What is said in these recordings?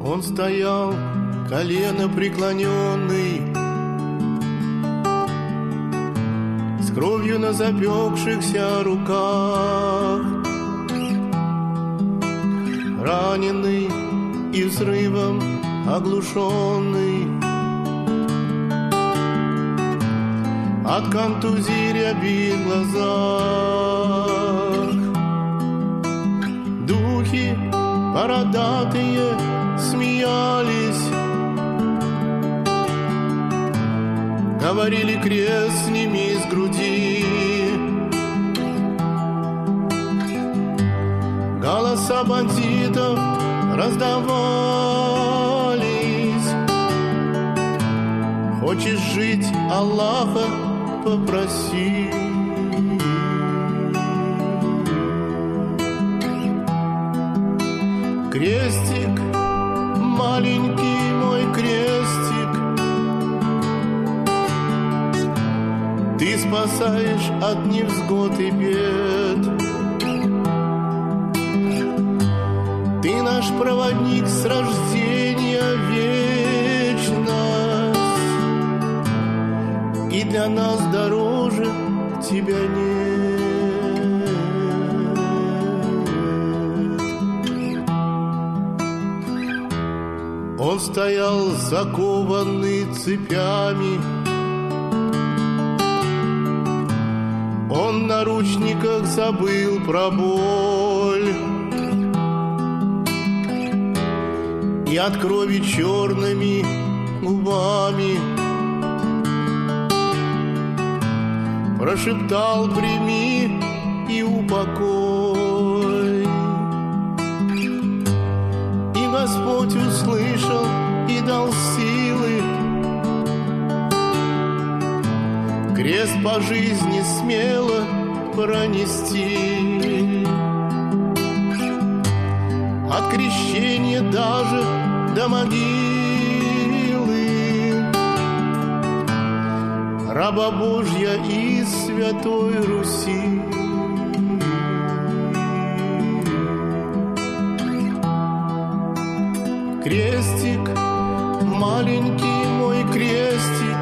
Он стоял, колено преклоненный, с кровью на запекшихся руках, раненый и взрывом оглушенный, от контузии ряби в глазах. Духи бородатые смеялись, говорили, крест сними с груди. Голоса бандитов раздавались: хочешь жить, Аллаха попроси. Крестик, маленький мой крестик, ты спасаешь от невзгод и бед. Ты наш проводник с рождения в вечность, и для нас дороже тебя нет. Он стоял закованный цепями, он в наручниках забыл про боль, и от крови черными губами прошептал: прими и упокой. И Господь услышал и дал силы крест по жизни смело пронести. От крещения даже до могилы раба Божья из Святой Руси. Крестик, маленький мой крестик,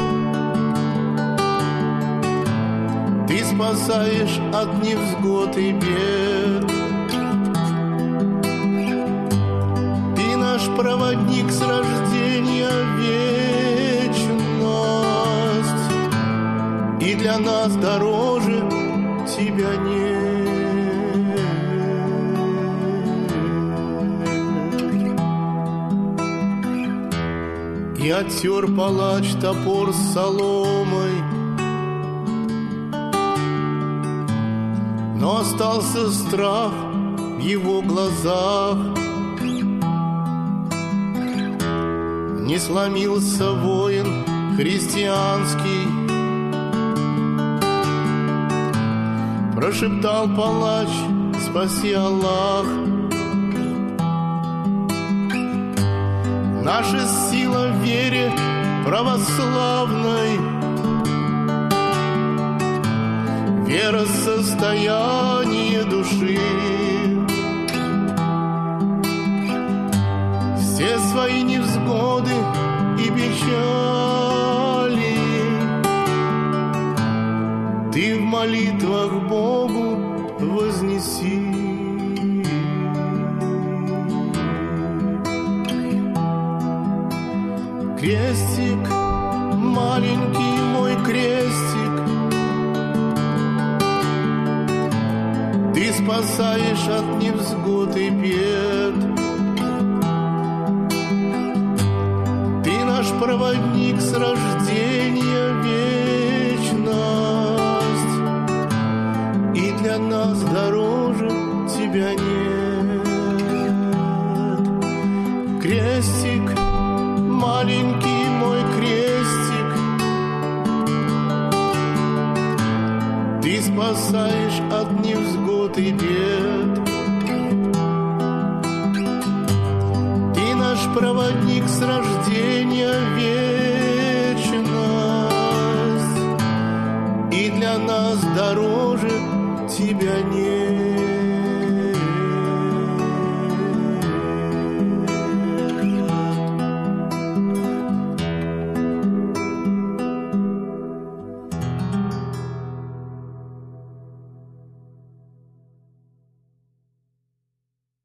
ты спасаешь от невзгод и бед. Ты наш проводник с рождения в вечность, и для нас дороже тебя нет. И оттер палач топор с соломой, но остался страх в его глазах. Не сломился воин христианский, прошептал палач: спаси Аллах. Наша сила в вере православной, вера — состояние души. Все свои невзгоды и печали ты в молитвах Богу вознеси. Крестик, маленький мой крестик, ты спасаешь от невзгод и бед. Ты наш проводник с рождения в вечность, и для нас дороже тебя нет. Крестик, маленький мой крестик, ты спасаешь от невзгод и бед. Ты наш проводник с рождения